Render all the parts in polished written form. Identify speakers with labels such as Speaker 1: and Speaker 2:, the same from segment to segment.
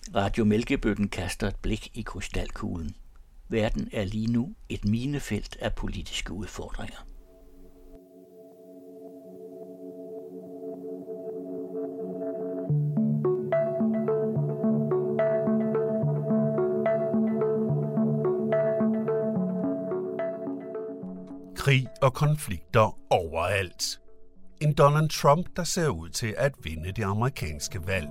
Speaker 1: Radio Mælkebøtten kaster et blik i krystalkuglen. Verden er lige nu et minefelt af politiske udfordringer.
Speaker 2: Krig og konflikter overalt. En Donald Trump, der ser ud til at vinde det amerikanske valg.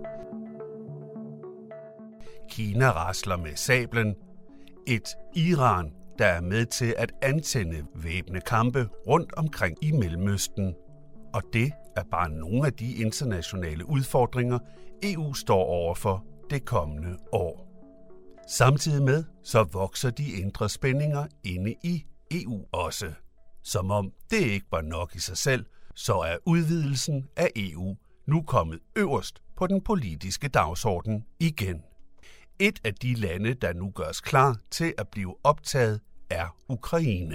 Speaker 2: Kina rasler med sablen. Et Iran, der er med til at antænde væbnede kampe rundt omkring i Mellemøsten. Og det er bare nogle af de internationale udfordringer, EU står overfor det kommende år. Samtidig med, så vokser de indre spændinger inde i EU også. Som om det ikke var nok i sig selv, så er udvidelsen af EU nu kommet øverst på den politiske dagsorden igen. Et af de lande, der nu gøres klar til at blive optaget, er Ukraine.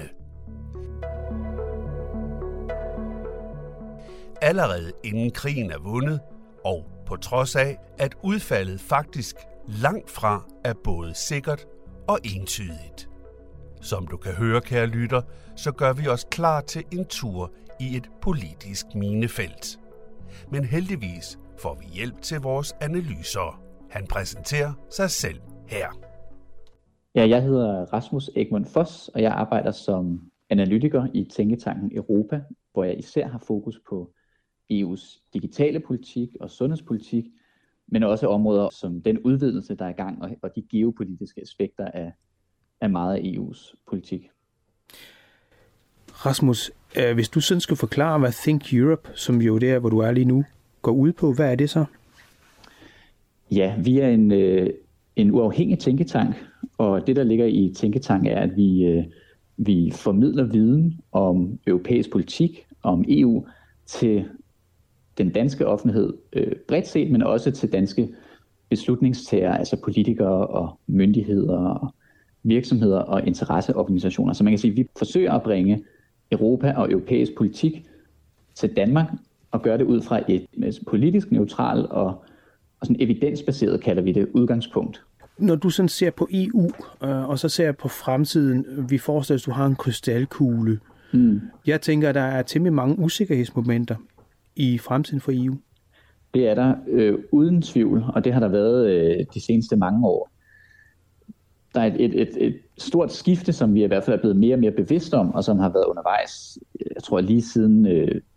Speaker 2: Allerede inden krigen er vundet, og på trods af, at udfaldet faktisk langt fra er både sikkert og entydigt. Som du kan høre, kære lytter, så gør vi os klar til en tur i et politisk minefelt. Men heldigvis får vi hjælp til vores analyser. Han præsenterer sig selv her.
Speaker 3: Ja, jeg hedder Rasmus Egmund Foss, og jeg arbejder som analytiker i Tænketanken Europa, hvor jeg især har fokus på EU's digitale politik og sundhedspolitik, men også områder som den udvidelse, der er i gang, og de geopolitiske aspekter af meget af EU's politik.
Speaker 4: Rasmus, hvis du sådan skal forklare, hvad Think Europe, som jo det er, hvor du er lige nu, går ud på, hvad er det så?
Speaker 3: Ja, vi er en uafhængig tænketank, og det, der ligger i tænketank, er, at vi formidler viden om europæisk politik, om EU, til den danske offentlighed bredt set, men også til danske beslutningstagere, altså politikere og myndigheder og virksomheder og interesseorganisationer. Så man kan sige, at vi forsøger at bringe Europa og europæisk politik til Danmark og gøre det ud fra et politisk neutralt og sådan evidensbaseret, kalder vi det, udgangspunkt.
Speaker 4: Når du sådan ser på EU, og så ser på fremtiden, vi forestiller, at du har en krystalkugle. Jeg tænker, at der er temmelig mange usikkerhedsmomenter i fremtiden for EU.
Speaker 3: Det er der uden tvivl, og det har der været de seneste mange år. Der er et stort skifte, som vi i hvert fald er blevet mere og mere bevidste om, og som har været undervejs, jeg tror lige siden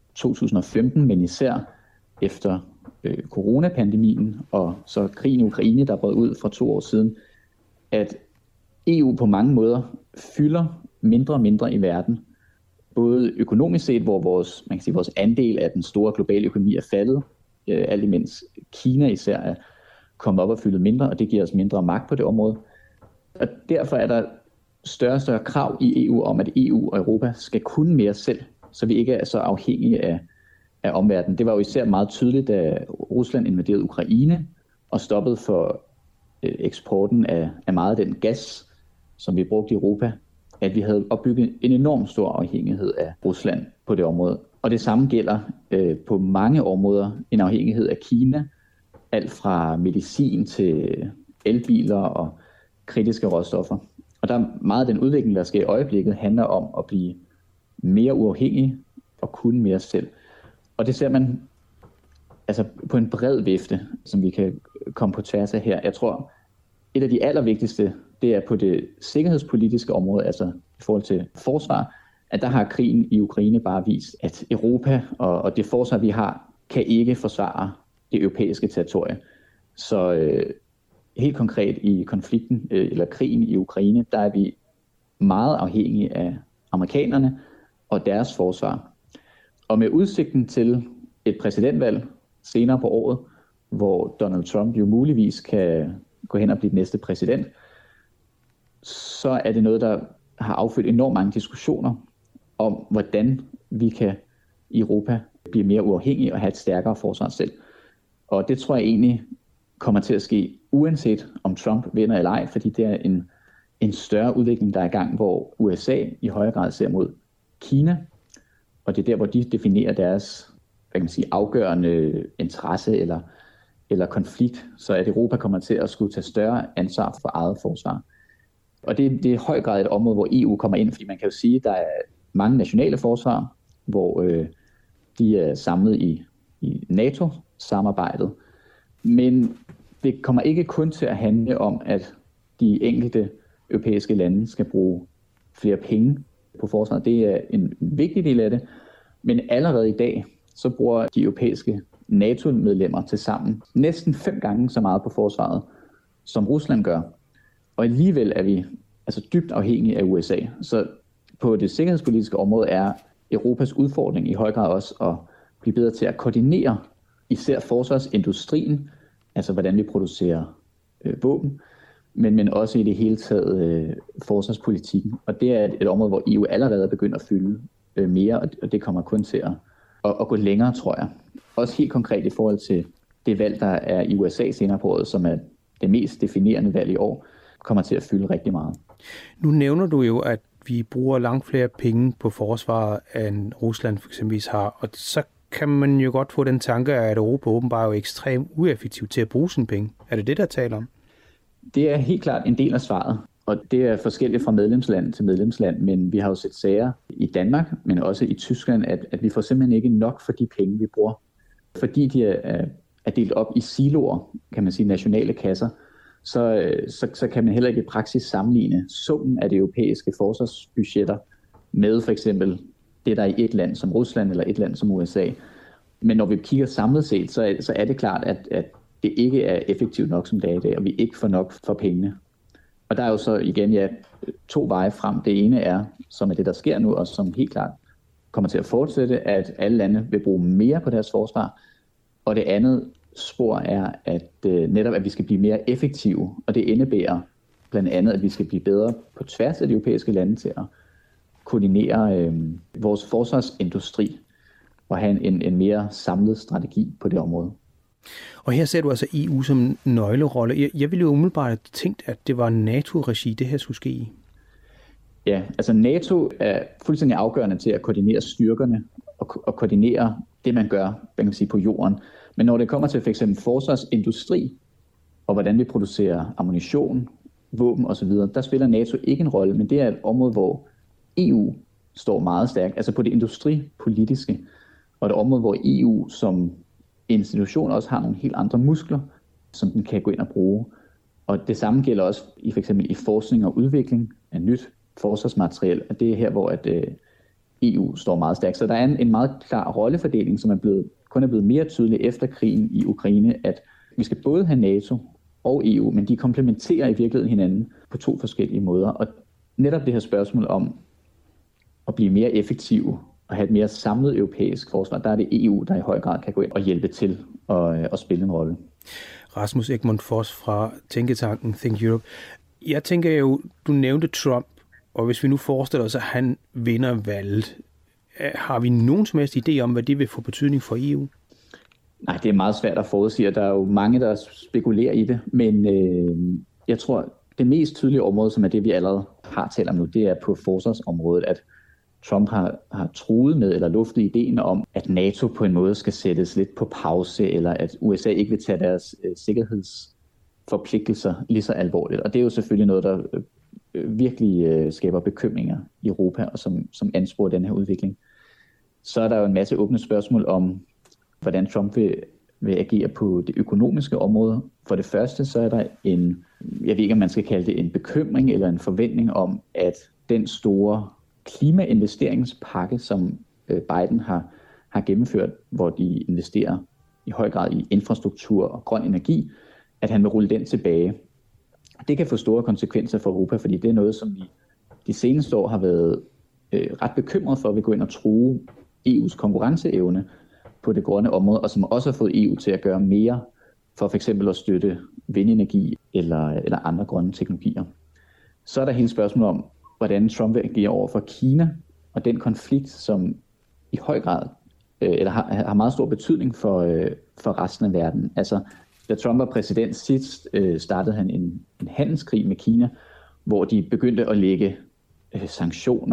Speaker 3: 2015, men især efter coronapandemien og så krigen i Ukraine, der brød ud for 2 år siden, at EU på mange måder fylder mindre og mindre i verden. Både økonomisk set, hvor vores andel af den store globale økonomi er faldet, alt imens Kina især er kommet op og fyldet mindre, og det giver os mindre magt på det område. Og derfor er der større og større krav i EU om, at EU og Europa skal kunne mere selv, så vi ikke er så afhængige af omverdenen. Det var jo især meget tydeligt, da Rusland invaderede Ukraine og stoppede for eksporten af meget af den gas, som vi brugte i Europa, at vi havde opbygget en enorm stor afhængighed af Rusland på det område. Og det samme gælder på mange områder en afhængighed af Kina, alt fra medicin til elbiler og kritiske råstoffer. Og der er meget af den udvikling, der sker i øjeblikket, handler om at blive mere uafhængig og kunne mere selv. Og det ser man altså på en bred vifte, som vi kan komme på tværs af her. Jeg tror, et af de allervigtigste, det er på det sikkerhedspolitiske område, altså i forhold til forsvar, at der har krigen i Ukraine bare vist, at Europa og det forsvar, vi har, kan ikke forsvare det europæiske territorie. Så helt konkret i konflikten, eller krigen i Ukraine, der er vi meget afhængige af amerikanerne og deres forsvar. Og med udsigten til et præsidentvalg senere på året, hvor Donald Trump jo muligvis kan gå hen og blive den næste præsident, så er det noget, der har affødt enormt mange diskussioner om, hvordan vi kan i Europa blive mere uafhængige og have et stærkere forsvar selv. Og det tror jeg egentlig kommer til at ske, uanset om Trump vinder eller ej, fordi det er en større udvikling, der er i gang, hvor USA i højere grad ser mod Kina, og det er der, hvor de definerer deres afgørende interesse eller eller konflikt, så at Europa kommer til at skulle tage større ansvar for eget forsvar. Og det er i høj grad et område, hvor EU kommer ind, fordi man kan jo sige, at der er mange nationale forsvar, hvor de er samlet i NATO-samarbejdet. Men det kommer ikke kun til at handle om, at de enkelte europæiske lande skal bruge flere penge på forsvaret. Det er en vigtig del af det. Men allerede i dag, så bruger de europæiske NATO-medlemmer til sammen næsten 5 gange så meget på forsvaret, som Rusland gør. Og alligevel er vi altså dybt afhængige af USA. Så på det sikkerhedspolitiske område er Europas udfordring i høj grad også at blive bedre til at koordinere især forsvarsindustrien, altså hvordan vi producerer våben, men også i det hele taget forsvarspolitikken. Og det er et område, hvor EU allerede er begyndt at fylde mere, og det kommer kun til at gå længere, tror jeg. Også helt konkret i forhold til det valg, der er i USA senere på året, som er det mest definerende valg i år, kommer til at fylde rigtig meget.
Speaker 4: Nu nævner du jo, at vi bruger langt flere penge på forsvaret, end Rusland for eksempel har, og så kan man jo godt få den tanke, at Europa åbenbart er jo ekstremt ueffektivt til at bruge sine penge. Er det det, der taler om?
Speaker 3: Det er helt klart en del af svaret, og det er forskelligt fra medlemsland til medlemsland, men vi har jo set sager i Danmark, men også i Tyskland, at vi får simpelthen ikke nok for de penge, vi bruger. Fordi de er delt op i siloer, kan man sige, nationale kasser, så kan man heller ikke i praksis sammenligne summen af de europæiske forsvarsbudgetter med for eksempel det, der er i et land som Rusland eller et land som USA. Men når vi kigger samlet set, så er det klart, at det ikke er effektivt nok, som det er i dag, og vi ikke får nok for pengene. Og der er jo så igen 2 veje frem. Det ene er, som er det, der sker nu, og som helt klart kommer til at fortsætte, at alle lande vil bruge mere på deres forsvar. Og det andet spor er, at netop at vi skal blive mere effektive, og det indebærer blandt andet, at vi skal blive bedre på tværs af de europæiske lande til at koordinere vores forsvarsindustri og have en mere samlet strategi på det område.
Speaker 4: Og her ser du altså EU som nøglerolle. Jeg ville jo umiddelbart have tænkt, at det var NATO-regi, det her skulle ske i.
Speaker 3: Ja, altså NATO er fuldstændig afgørende til at koordinere styrkerne og koordinere det, man gør, man kan sige, på jorden. Men når det kommer til f.eks. forsvarsindustri og hvordan vi producerer ammunition, våben osv., der spiller NATO ikke en rolle, men det er et område, hvor EU står meget stærkt, altså på det industripolitiske, og et område, hvor EU som institution også har nogle helt andre muskler, som den kan gå ind og bruge. Og det samme gælder også i f.eks. i forskning og udvikling af nyt forsvarsmateriel, og det er her, hvor at EU står meget stærkt. Så der er en meget klar rollefordeling, som kun er blevet mere tydelig efter krigen i Ukraine, at vi skal både have NATO og EU, men de komplementerer i virkeligheden hinanden på 2 forskellige måder. Og netop det her spørgsmål om at blive mere effektive og have et mere samlet europæisk forsvar, der er det EU, der i høj grad kan gå ind og hjælpe til at spille en rolle.
Speaker 4: Rasmus Egmont Foss fra tænketanken Think Europe. Jeg tænker jo, du nævnte Trump, og hvis vi nu forestiller os, at han vinder valget, har vi nogen som helst idé om, hvad det vil få betydning for EU?
Speaker 3: Nej, det er meget svært at forudsige, der er jo mange, der spekulerer i det, men jeg tror, det mest tydelige område, som er det, vi allerede har talt om nu, det er på forsvarsområdet, at Trump har truet med eller luftet ideen om, at NATO på en måde skal sættes lidt på pause, eller at USA ikke vil tage deres sikkerhedsforpligtelser lige så alvorligt. Og det er jo selvfølgelig noget, der virkelig skaber bekymringer i Europa, og som ansporer den her udvikling. Så er der jo en masse åbne spørgsmål om, hvordan Trump vil agere på det økonomiske område. For det første, så er der jeg ved ikke, om man skal kalde det en bekymring eller en forventning om, at den store klimainvesteringspakke, som Biden har gennemført, hvor de investerer i høj grad i infrastruktur og grøn energi, at han vil rulle den tilbage. Det kan få store konsekvenser for Europa, fordi det er noget, som vi de seneste år har været ret bekymret for, at vi går ind og true EU's konkurrenceevne på det grønne område, og som også har fået EU til at gøre mere for f.eks. at støtte vindenergi eller andre grønne teknologier. Så er der hele spørgsmålet om, hvordan Trump vil agere over for Kina, og den konflikt, som i høj grad har meget stor betydning for resten af verden. Altså, da Trump var præsident sidst, startede han en handelskrig med Kina, hvor de begyndte at lægge sanktioner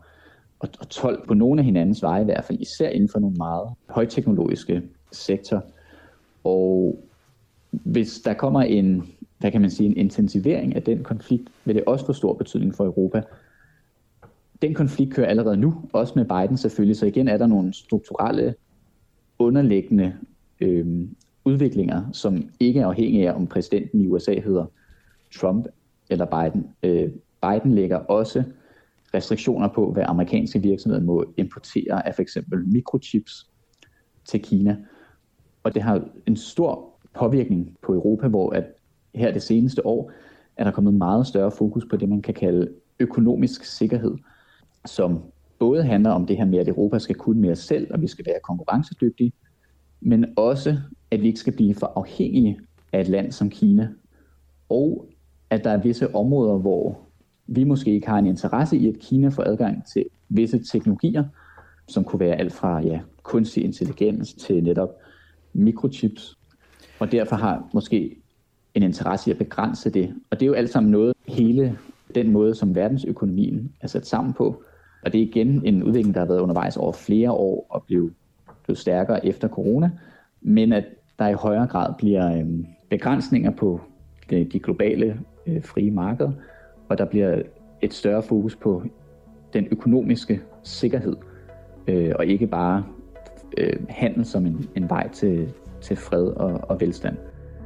Speaker 3: og told på nogle af hinandens veje, i hvert fald især inden for nogle meget højteknologiske sektorer. Og hvis der kommer en intensivering af den konflikt, vil det også få stor betydning for Europa. Den konflikt kører allerede nu, også med Biden selvfølgelig, så igen er der nogle strukturelle, underliggende udviklinger, som ikke er afhængige af, om præsidenten i USA hedder Trump eller Biden. Biden lægger også restriktioner på, hvad amerikanske virksomheder må importere af for eksempel mikrochips til Kina. Og det har en stor påvirkning på Europa, hvor at her det seneste år er der kommet meget større fokus på det, man kan kalde økonomisk sikkerhed, som både handler om det her med, at Europa skal kunne mere selv, og vi skal være konkurrencedygtige, men også, at vi ikke skal blive for afhængige af et land som Kina, og at der er visse områder, hvor vi måske ikke har en interesse i, at Kina får adgang til visse teknologier, som kunne være alt fra kunstig intelligens til netop mikrochips, og derfor har måske en interesse i at begrænse det. Og det er jo alt sammen noget, hele den måde, som verdensøkonomien er sat sammen på. Og det er igen en udvikling, der har været undervejs over flere år og blev stærkere efter corona, men at der i højere grad bliver begrænsninger på de globale frie markeder, og der bliver et større fokus på den økonomiske sikkerhed, og ikke bare handel som en vej til fred og velstand.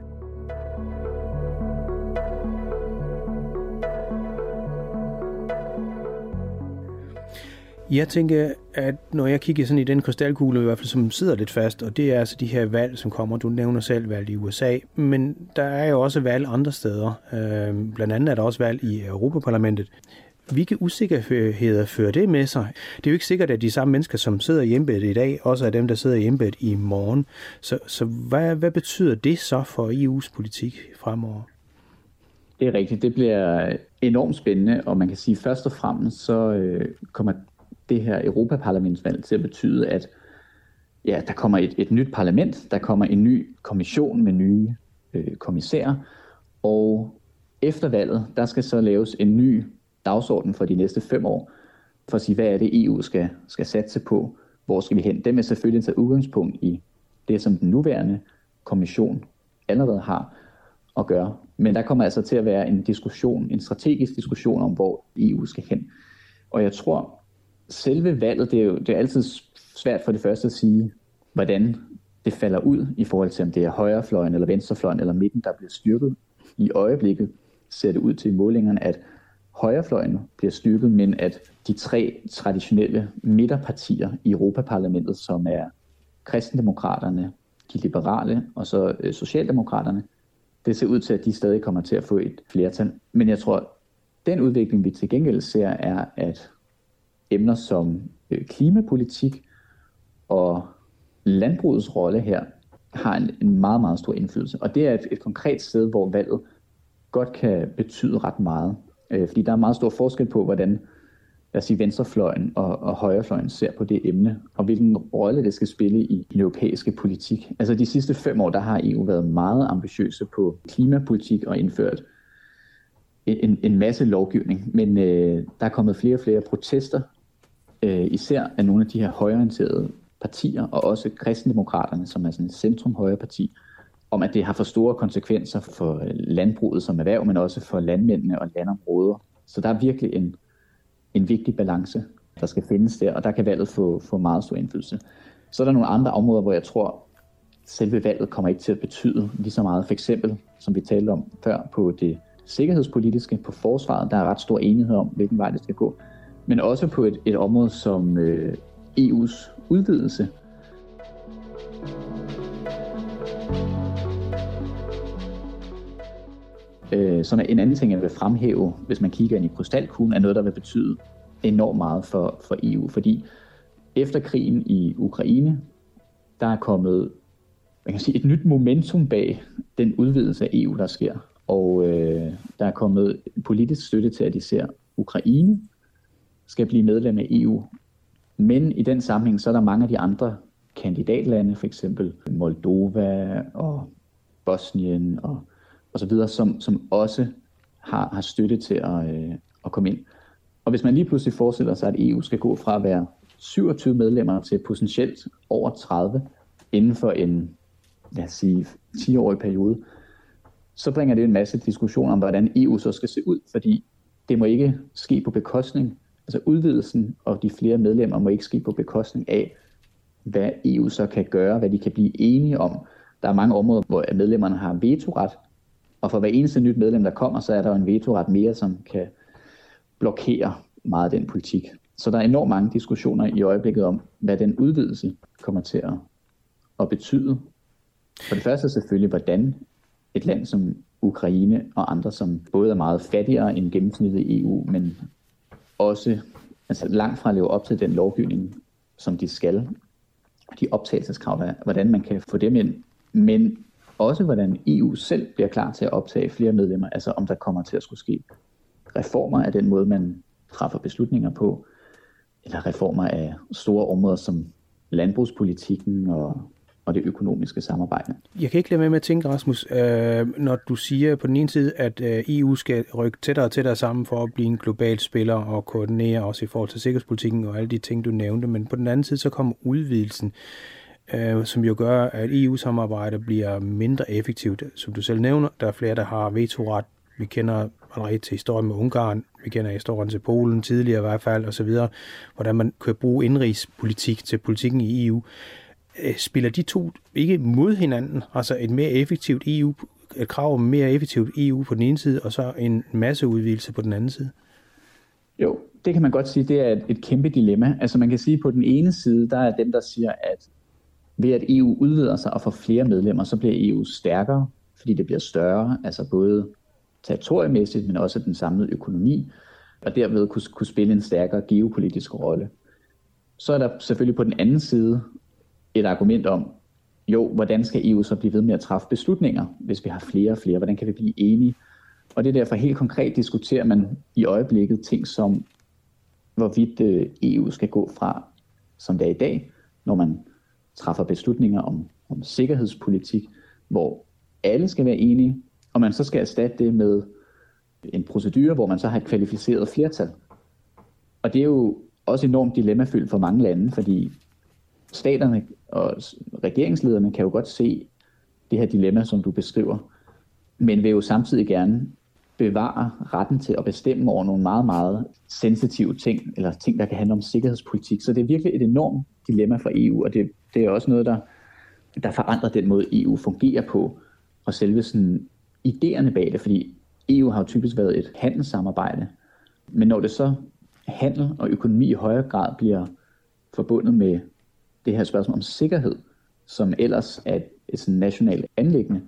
Speaker 4: Jeg tænker, at når jeg kigger sådan i den krystalkugle, i hvert fald som sidder lidt fast, og det er altså de her valg, som kommer. Du nævner selv valg i USA, men der er jo også valg andre steder. Blandt andet er der også valg i Europaparlamentet. Hvilke usikkerheder fører det med sig? Det er jo ikke sikkert, at de samme mennesker, som sidder i embedet i dag, også er dem, der sidder i embedet i morgen. Så hvad betyder det så for EU's politik fremover?
Speaker 3: Det er rigtigt. Det bliver enormt spændende, og man kan sige, først og fremmest så kommer det her Europaparlamentsvalg til at betyde, at der kommer et nyt parlament, der kommer en ny kommission med nye kommissærer, og efter valget, der skal så laves en ny dagsorden for de næste 5 år, for at sige, hvad er det EU skal satse på, hvor skal vi hen. Dem er selvfølgelig tage udgangspunkt i det, som den nuværende kommission allerede har at gøre. Men der kommer altså til at være en strategisk diskussion om, hvor EU skal hen. Og jeg tror, selve valget, det er altid svært for det første at sige, hvordan det falder ud i forhold til, om det er højrefløjen eller venstrefløjen eller midten, der bliver styrket. I øjeblikket ser det ud til i målingerne, at højrefløjen bliver styrket, men at de 3 traditionelle midterpartier i Europaparlamentet, som er kristendemokraterne, de liberale og så socialdemokraterne, det ser ud til, at de stadig kommer til at få et flertal. Men jeg tror, den udvikling, vi til gengæld ser, er, at emner som klimapolitik og landbrugets rolle her har en meget, meget stor indflydelse. Og det er et konkret sted, hvor valget godt kan betyde ret meget. Fordi der er meget stor forskel på, hvordan lad os sige, venstrefløjen og højrefløjen ser på det emne, og hvilken rolle det skal spille i den europæiske politik. Altså de sidste 5 år, der har EU været meget ambitiøse på klimapolitik og indført en masse lovgivning. Men der er kommet flere og flere protester, især af nogle af de her højreorienterede partier, og også kristendemokraterne, som er sådan et centrum-højre parti, om at det har for store konsekvenser for landbruget som erhverv, men også for landmændene og landområder. Så der er virkelig en vigtig balance, der skal findes der, og der kan valget få meget stor indflydelse. Så er der nogle andre områder, hvor jeg tror, selve valget kommer ikke til at betyde lige så meget. For eksempel, som vi talte om før, på det sikkerhedspolitiske, på forsvaret, der er ret stor enighed om, hvilken vej det skal gå. Men også på et område som EU's udvidelse. Som er en anden ting, jeg vil fremhæve, hvis man kigger ind i krystalkuglen, er noget, der vil betyde enormt meget for EU. Fordi efter krigen i Ukraine, der er kommet et nyt momentum bag den udvidelse af EU, der sker. Og der er kommet politisk støtte til, at især Ukraine skal blive medlem af EU. Men i den sammenhæng, så er der mange af de andre kandidatlande, for eksempel Moldova og Bosnien og så videre, som også har støtte til at komme ind. Og hvis man lige pludselig forestiller sig, at EU skal gå fra at være 27 medlemmer til potentielt over 30 inden for en, lad os sige, 10-årig periode, så bringer det en masse diskussioner om, hvordan EU så skal se ud, fordi det må ikke ske på bekostning, altså udvidelsen og de flere medlemmer må ikke ske på bekostning af, hvad EU så kan gøre, hvad de kan blive enige om. Der er mange områder, hvor medlemmerne har vetoret, og for hver eneste nyt medlem, der kommer, så er der en vetoret mere, som kan blokere meget af den politik. Så der er enormt mange diskussioner i øjeblikket om, hvad den udvidelse kommer til at betyde. For det første selvfølgelig, hvordan et land som Ukraine og andre, som både er meget fattigere end gennemsnittet i EU, men også langt fra at leve op til den lovgivning, som de skal, de optagelseskrav, der er, hvordan man kan få dem ind, men også hvordan EU selv bliver klar til at optage flere medlemmer, altså om der kommer til at skulle ske reformer af den måde, man træffer beslutninger på, eller reformer af store områder som landbrugspolitikken og det økonomiske samarbejde.
Speaker 4: Jeg kan ikke lade være med at tænke, Rasmus, når du siger på den ene side, at EU skal rykke tættere og tættere sammen for at blive en global spiller og koordinere også i forhold til sikkerhedspolitikken og alle de ting, du nævnte, men på den anden side så kommer udvidelsen, som jo gør, at EU-samarbejdet bliver mindre effektivt. Som du selv nævner, der er flere, der har vetoret. Vi kender allerede til historien med Ungarn, vi kender historien til Polen tidligere i hvert fald, osv., hvordan man kan bruge indrigspolitik til politikken i EU. Spiller de to ikke mod hinanden, altså et mere effektivt EU, et krav om mere effektivt EU på den ene side, og så en masse udvidelse på den anden side?
Speaker 3: Jo, det kan man godt sige, det er et kæmpe dilemma. Altså man kan sige, på den ene side, der er dem, der siger, at ved at EU udvider sig og får flere medlemmer, så bliver EU stærkere, fordi det bliver større, altså både territoriemæssigt, men også den samlede økonomi, og derved kunne spille en stærkere geopolitisk rolle. Så er der selvfølgelig på den anden side et argument om, jo, hvordan skal EU så blive ved med at træffe beslutninger, hvis vi har flere og flere? Hvordan kan vi blive enige? Og det er derfor helt konkret diskuterer man i øjeblikket ting som, hvorvidt EU skal gå fra, som det er i dag, når man træffer beslutninger om sikkerhedspolitik, hvor alle skal være enige, og man så skal erstatte det med en procedure, hvor man så har et kvalificeret flertal. Og det er jo også enormt dilemmafyldt for mange lande, fordi staterne og regeringslederne kan jo godt se det her dilemma, som du beskriver, men vil jo samtidig gerne bevare retten til at bestemme over nogle meget, meget sensitive ting, eller ting, der kan handle om sikkerhedspolitik. Så det er virkelig et enormt dilemma for EU, og det er også noget, der forandrer den måde, EU fungerer på, og selve sådan idéerne bag det, fordi EU har jo typisk været et handelssamarbejde, men når det så handel og økonomi i højere grad bliver forbundet med det her spørgsmål om sikkerhed, som ellers er et sådan nationalt anliggende,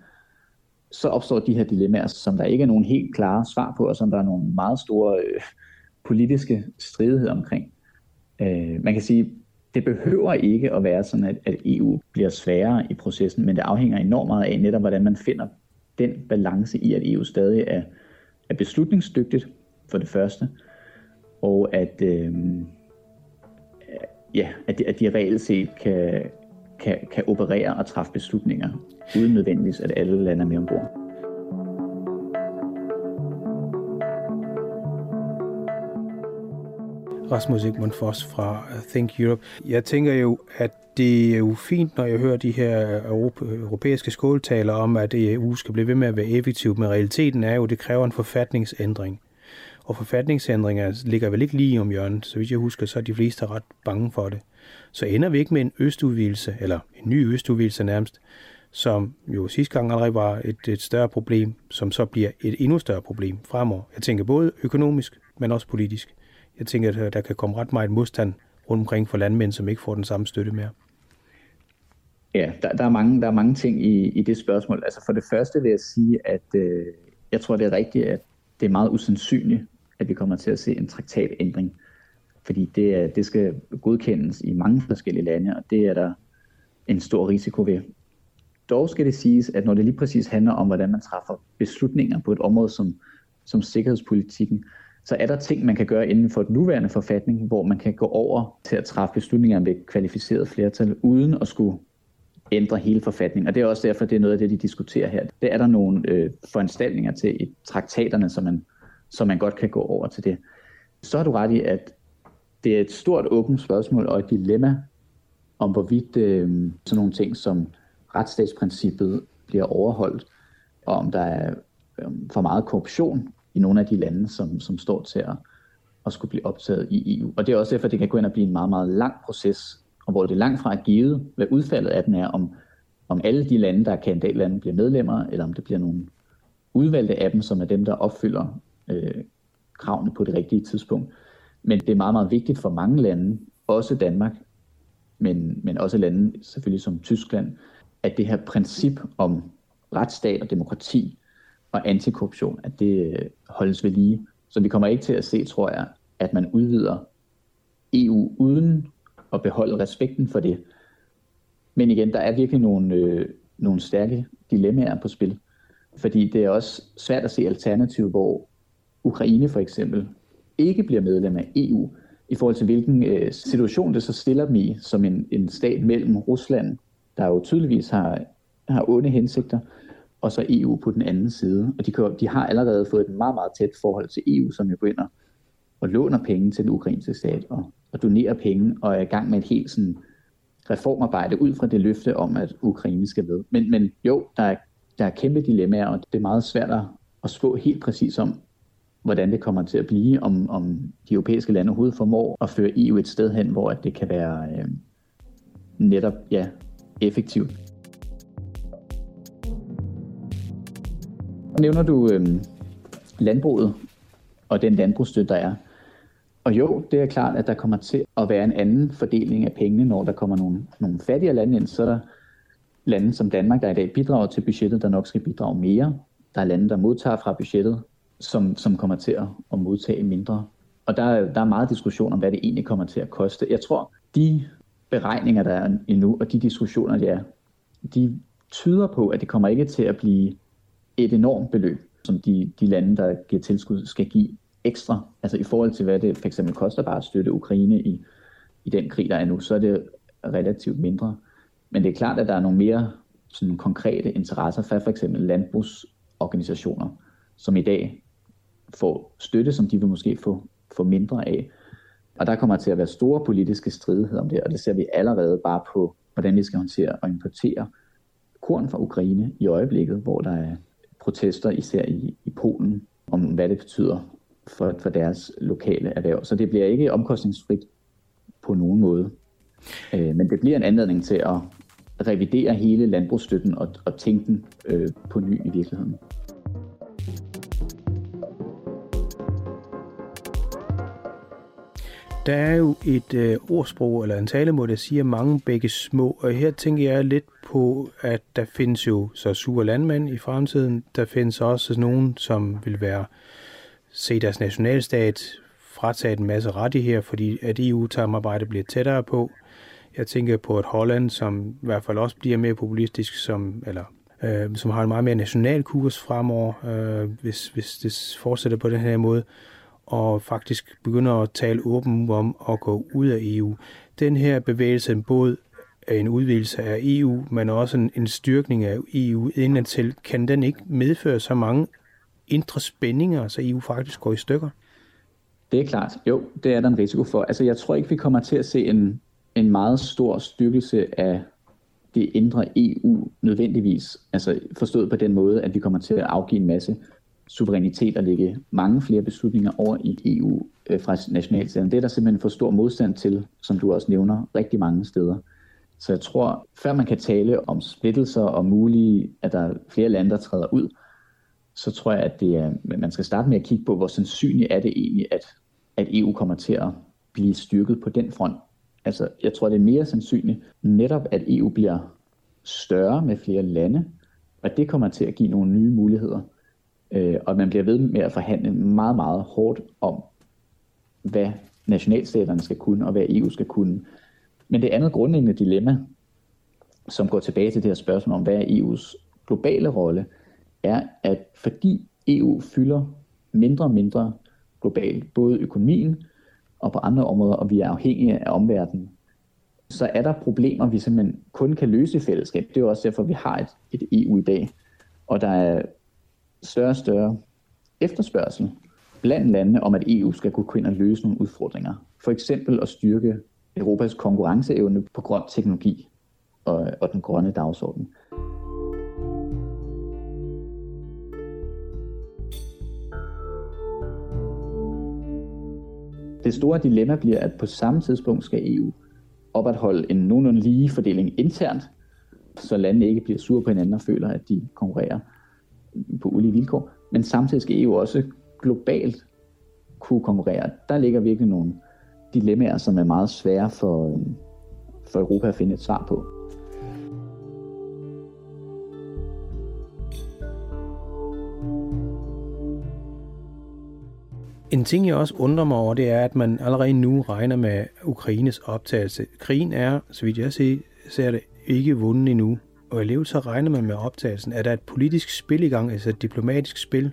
Speaker 3: så opstår de her dilemmaer, som der ikke er nogen helt klare svar på, og som der er nogle meget store politiske stridigheder omkring. Man kan sige, det behøver ikke at være sådan, at EU bliver sværere i processen, men det afhænger enormt meget af netop, hvordan man finder den balance i, at EU stadig er beslutningsdygtigt, for det første, og at de reelt set kan operere og træffe beslutninger, uden nødvendigvis, at alle lande er med ombord.
Speaker 4: Rasmus Egmont Foss fra Think Europe. Jeg tænker jo, at det er jo fint, når jeg hører de her europæiske skåltaler om, at EU skal blive ved med at være effektivt, men realiteten er jo, at det kræver en forfatningsændring. Og forfatningsændringer ligger vel ikke lige om hjørnet, så hvis jeg husker, så er de fleste ret bange for det. Så ender vi ikke med en østudvidelse, eller en ny østudvidelse nærmest, som jo sidste gang allerede var et større problem, som så bliver et endnu større problem fremover. Jeg tænker både økonomisk, men også politisk. Jeg tænker, at der kan komme ret meget modstand rundt omkring for landmænd, som ikke får den samme støtte mere.
Speaker 3: Ja, der er mange ting i det spørgsmål. Altså for det første vil jeg sige, at jeg tror, det er rigtigt, at det er meget usandsynligt, at vi kommer til at se en traktatændring. Fordi det skal godkendes i mange forskellige lande, og det er der en stor risiko ved. Dog skal det siges, at når det lige præcis handler om, hvordan man træffer beslutninger på et område som sikkerhedspolitikken, så er der ting, man kan gøre inden for den nuværende forfatning, hvor man kan gå over til at træffe beslutninger med kvalificeret flertal, uden at skulle ændre hele forfatningen. Og det er også derfor, det er noget af det, de diskuterer her. Det er der nogle foranstaltninger til i traktaterne, så man godt kan gå over til det. Så har du ret i, at det er et stort åbent spørgsmål og et dilemma om, hvorvidt sådan nogle ting som retsstatsprincippet bliver overholdt. og om der er for meget korruption i nogle af de lande, som står til at skulle blive optaget i EU. Og det er også derfor, det kan gå ind og blive en meget, meget lang proces, og hvor det langt fra er givet, hvad udfaldet af den er, om alle de lande, der er kandidatlande, bliver medlemmer, eller om det bliver nogle udvalgte af dem, som er dem, der opfylder kravene på det rigtige tidspunkt. Men det er meget, meget vigtigt for mange lande, også Danmark, men også lande selvfølgelig som Tyskland, at det her princip om retsstat og demokrati og antikorruption, at det holdes ved lige. Så vi kommer ikke til at se, tror jeg, at man udvider EU uden at beholde respekten for det. Men igen, der er virkelig nogle stærke dilemmaer på spil. Fordi det er også svært at se alternativ, hvor Ukraine for eksempel ikke bliver medlem af EU, i forhold til hvilken situation det så stiller dem i, som en stat mellem Rusland, der jo tydeligvis har onde hensigter, og så EU på den anden side. Og de har allerede fået et meget, meget tæt forhold til EU, som jo går ind og låner penge til den ukrainske stat, og donerer penge, og er i gang med et helt sådan reformarbejde ud fra det løfte om, at Ukraine skal med. Men jo, der er kæmpe dilemmaer, og det er meget svært at spå helt præcis om, hvordan det kommer til at blive, om de europæiske lande overhovedet formår at føre EU et sted hen, hvor det kan være netop effektivt. Nævner du landbruget og den landbrugsstøtte, der er. Og jo, det er klart, at der kommer til at være en anden fordeling af pengene, når der kommer nogle fattigere lande ind. Så er der lande som Danmark, der i dag bidrager til budgettet, der nok skal bidrage mere. Der er lande, der modtager fra budgettet, som kommer til at modtage mindre. Og der er meget diskussion om, hvad det egentlig kommer til at koste. Jeg tror, de beregninger, der er endnu, og de diskussioner, de tyder på, at det kommer ikke til at blive et enormt beløb, som de lande, der giver tilskud, skal give ekstra. Altså i forhold til, hvad det for eksempel koster bare at støtte Ukraine i den krig, der er nu, så er det relativt mindre. Men det er klart, at der er nogle mere sådan konkrete interesser for eksempel landbrugsorganisationer, som i dag får støtte, som de vil måske få mindre af. Og der kommer til at være store politiske stridigheder om det, og det ser vi allerede bare på, hvordan vi skal håndtere og importere korn fra Ukraine i øjeblikket, hvor der er protester især i Polen om, hvad det betyder for deres lokale erhverv. Så det bliver ikke omkostningsfrit på nogen måde. Men det bliver en anledning til at revidere hele landbrugsstøtten og tænke den på ny i virkeligheden.
Speaker 4: Der er jo et ordsprog eller en talemåde, der siger mange bække små, og her tænker jeg lidt på, at der findes jo så sure landmænd i fremtiden. Der findes også nogen, som vil se deres nationalstat frataget en masse rettigheder, fordi at EU-samarbejdet bliver tættere på. Jeg tænker på et Holland, som i hvert fald også bliver mere populistisk, som har en meget mere national kurs fremover, hvis det fortsætter på den her måde, og faktisk begynder at tale åbent om at gå ud af EU. Den her bevægelse både er en udvidelse af EU, men også en styrkning af EU indadtil. Kan den ikke medføre så mange indre spændinger, så EU faktisk går i stykker?
Speaker 3: Det er klart. Jo, det er der en risiko for. Altså, jeg tror ikke, vi kommer til at se en meget stor styrkelse af det indre EU nødvendigvis. Altså forstået på den måde, at vi kommer til at afgive en masse suverænitet og lægge mange flere beslutninger over i EU fra nationalstaterne. Det er der simpelthen for stor modstand til, som du også nævner, rigtig mange steder. Så jeg tror, før man kan tale om splittelser og mulige, at der er flere lande, der træder ud, så tror jeg, at man skal starte med at kigge på, hvor sandsynligt er det egentlig, at EU kommer til at blive styrket på den front. Altså, jeg tror, det er mere sandsynligt netop, at EU bliver større med flere lande, og det kommer til at give nogle nye muligheder. Og man bliver ved med at forhandle meget, meget hårdt om, hvad nationalstaterne skal kunne, og hvad EU skal kunne. Men det andet grundlæggende dilemma, som går tilbage til det her spørgsmål om, hvad er EU's globale rolle, er, at fordi EU fylder mindre og mindre globalt, både økonomien og på andre områder, og vi er afhængige af omverdenen, så er der problemer, vi simpelthen kun kan løse i fællesskab. Det er jo også derfor, vi har et EU i dag, og der er større og større efterspørgsel blandt landene om, at EU skal kunne gå ind og løse nogle udfordringer. For eksempel at styrke Europas konkurrenceevne på grøn teknologi og den grønne dagsorden. Det store dilemma bliver, at på samme tidspunkt skal EU opretholde en nogenlunde lige fordeling internt, så landene ikke bliver sure på hinanden og føler, at de konkurrerer på ulige vilkår. Men samtidig skal EU også globalt kunne konkurrere. Der ligger virkelig nogle dilemmaer, som er meget svære for Europa at finde et svar på.
Speaker 4: En ting, jeg også undrer mig over, det er, at man allerede nu regner med Ukraines optagelse. Krigen er, så vidt jeg ser det, ikke vundet endnu. Og alligevel så regner man med optagelsen. Er der et politisk spil i gang, altså et diplomatisk spil?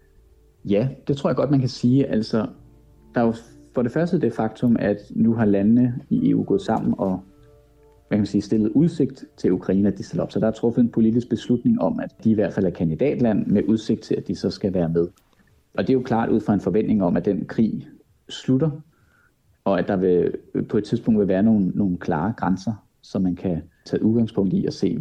Speaker 3: Ja, det tror jeg godt, man kan sige. Altså, der er jo for det første det faktum, at nu har landene i EU gået sammen og stillet udsigt til Ukraine, at de stiller op. Så der er truffet en politisk beslutning om, at de i hvert fald er kandidatland med udsigt til, at de så skal være med. Og det er jo klart ud fra en forventning om, at den krig slutter, og at der på et tidspunkt vil være nogle klare grænser, som man kan tage udgangspunkt i og se,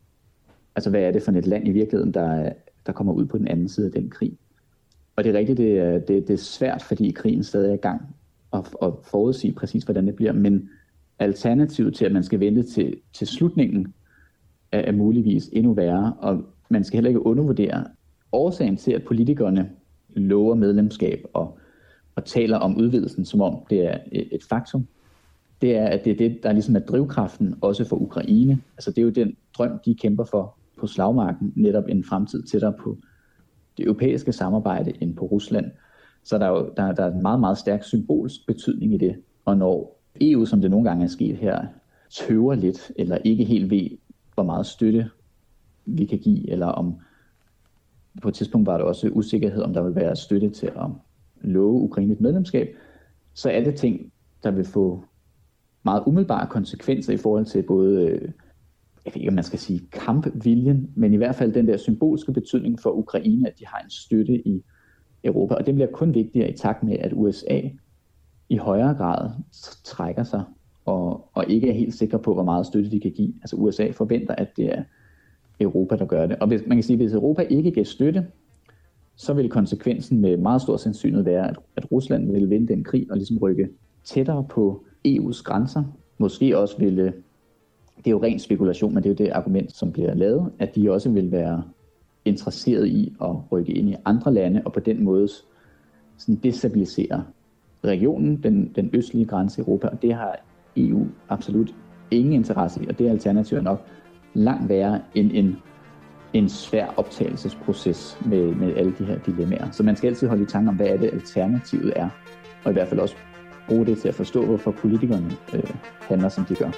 Speaker 3: hvad er det for et land i virkeligheden, der kommer ud på den anden side af den krig. Og det er rigtigt, det er svært, fordi krigen stadig er i gang, og forudsige præcis, hvordan det bliver. Men alternativet til, at man skal vente til slutningen, er muligvis endnu værre. Og man skal heller ikke undervurdere årsagen til, at politikerne lover medlemskab og taler om udvidelsen, som om det er et faktum. Det er, at det er det, der ligesom er drivkraften også for Ukraine. Altså det er jo den drøm, de kæmper for på slagmarken, netop en fremtid tættere på det europæiske samarbejde end på Rusland. Så der er en meget, meget stærk symbolsk betydning i det. Og når EU, som det nogle gange er sket her, tøver lidt, eller ikke helt ved, hvor meget støtte vi kan give, eller om på et tidspunkt var der også usikkerhed, om der vil være støtte til at love Ukraine et medlemskab, så er det ting, der vil få meget umiddelbare konsekvenser i forhold til både, jeg ved ikke, om man skal sige kampviljen, men i hvert fald den der symbolske betydning for Ukraine, at de har en støtte i Europa. Og det bliver kun vigtigere i takt med, at USA i højere grad trækker sig og ikke er helt sikker på, hvor meget støtte de kan give. Altså USA forventer, at det er Europa, der gør det. Og man kan sige, at hvis Europa ikke giver støtte, så vil konsekvensen med meget stor sandsynlighed være, at Rusland vil vinde den krig og ligesom rykke tættere på EU's grænser. Måske også vil, det er jo ren spekulation, men det er jo det argument, som bliver lavet, at de også vil være interesseret i at rykke ind i andre lande, og på den måde sådan destabilisere regionen, den østlige grænse i Europa, og det har EU absolut ingen interesse i, og det er alternativet nok langt værre end en svær optagelsesproces med alle de her dilemmaer. Så man skal altid holde i tanke om, hvad er det alternativet er, og i hvert fald også bruge det til at forstå, hvorfor politikerne handler, som de gør.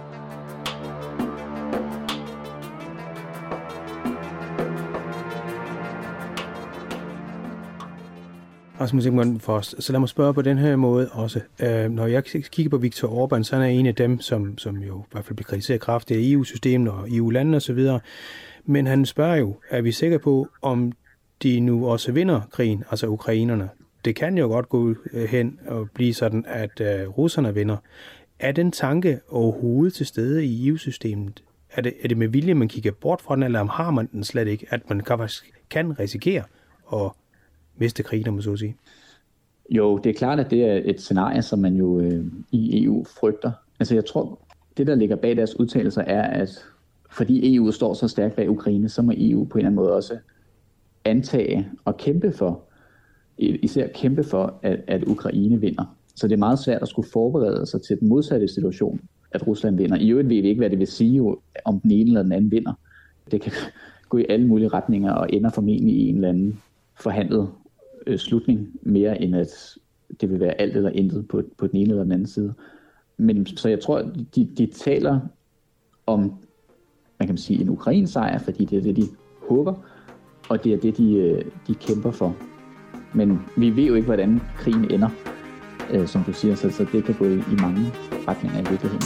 Speaker 4: Rasmus Ekman Foss, så lad mig spørge på den her måde også. Når jeg kigger på Viktor Orbán, så er han en af dem, som jo i hvert fald bliver kritiseret kraftigt af EU-systemet og EU-landene osv. Men han spørger jo, er vi sikre på, om de nu også vinder krigen, altså ukrainerne? Det kan jo godt gå hen og blive sådan, at russerne vinder. Er den tanke overhovedet til stede i EU-systemet? Er det med vilje, man kigger bort fra den, eller har man den slet ikke, at man kan risikere at miste krigen, om man så at sige?
Speaker 3: Jo, det er klart, at det er et scenarie, som man jo i EU frygter. Altså jeg tror, det der ligger bag deres udtalelser er, at fordi EU står så stærkt bag Ukraine, så må EU på en eller anden måde også antage og kæmpe for, især kæmpe for, at Ukraine vinder. Så det er meget svært at skulle forberede sig til den modsatte situation, at Rusland vinder. I øvrigt ved vi ikke, hvad det vil sige, om den ene eller den anden vinder. Det kan gå i alle mulige retninger og ender formentlig i en eller anden forhandlet slutning, mere end at det vil være alt eller intet på den ene eller den anden side. Men så jeg tror, de taler om, man kan sige, en Ukraine-sejr, fordi det er det, de håber, og det er det, de kæmper for. Men vi ved jo ikke, hvordan krigen ender, som du siger, så det kan gå i mange retninger i virkeligheden.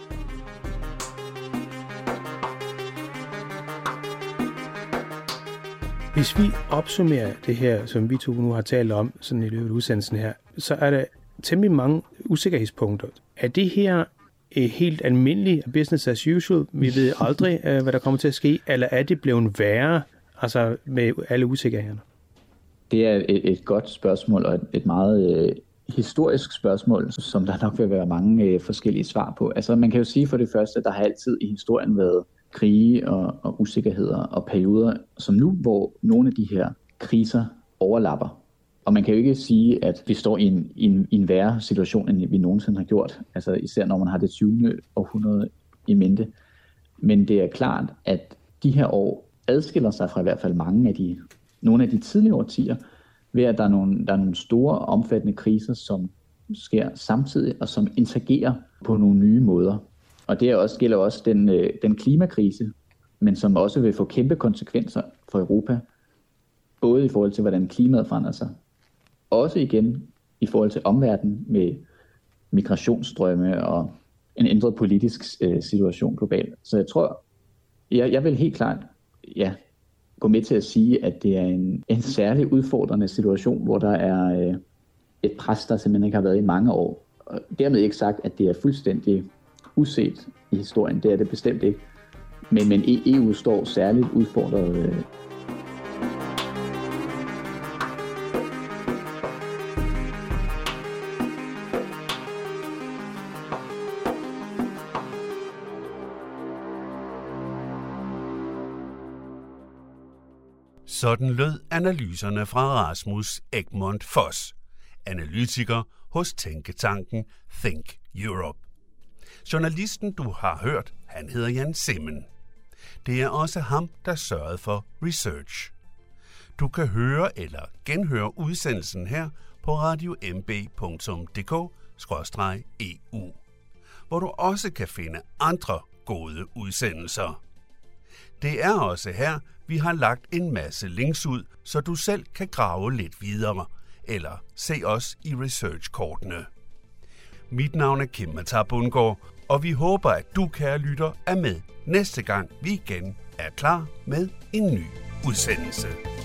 Speaker 4: Hvis vi opsummerer det her, som vi to nu har talt om, sådan i løbet af udsendelsen her, så er der temmelig mange usikkerhedspunkter. Er det her helt almindeligt business as usual? Vi ved aldrig, hvad der kommer til at ske, eller er det blevet værre, altså med alle usikkerhederne?
Speaker 3: Det er et godt spørgsmål, og et meget historisk spørgsmål, som der nok vil være mange forskellige svar på. Altså man kan jo sige for det første, at der har altid i historien været krige og usikkerheder og perioder som nu, hvor nogle af de her kriser overlapper. Og man kan jo ikke sige, at vi står i en værre situation, end vi nogensinde har gjort. Altså især når man har det 20. århundrede i mente. Men det er klart, at de her år adskiller sig fra i hvert fald nogle af de tidligere årtier, ved at der er nogle store, omfattende kriser, som sker samtidig, og som interagerer på nogle nye måder. Og det gælder også den klimakrise, men som også vil få kæmpe konsekvenser for Europa, både i forhold til, hvordan klimaet forandrer sig, også igen i forhold til omverdenen med migrationsstrømme og en ændret politisk situation globalt. Så jeg tror, jeg vil helt klart gå med til at sige, at det er en særlig udfordrende situation, hvor der er et pres, der simpelthen ikke har været i mange år. Og dermed ikke sagt, at det er fuldstændig uset i historien. Det er det bestemt ikke. Men EU står særligt udfordret.
Speaker 2: Sådan lød analyserne fra Rasmus Egmont Foss, analytiker hos tænketanken Think Europe. Journalisten, du har hørt, han hedder Jan Simmen. Det er også ham, der sørgede for research. Du kan høre eller genhøre udsendelsen her på radiomb.dk/EU, hvor du også kan finde andre gode udsendelser. Det er også her, vi har lagt en masse links ud, så du selv kan grave lidt videre, eller se os i researchkortene. Mit navn er Kim Matar Bundgaard, og vi håber, at du, kære lytter, er med næste gang, vi igen er klar med en ny udsendelse.